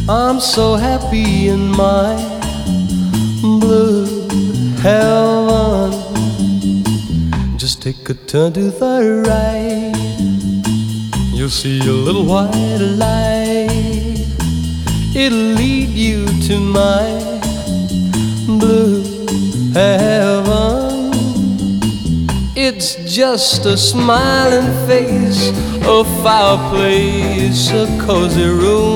I'm so happy in my blue heaven. Just take a turn to the right, you'll see a little white light. It'll lead you to my blue heaven. It's just a smiling face, a fireplace, a cozy room.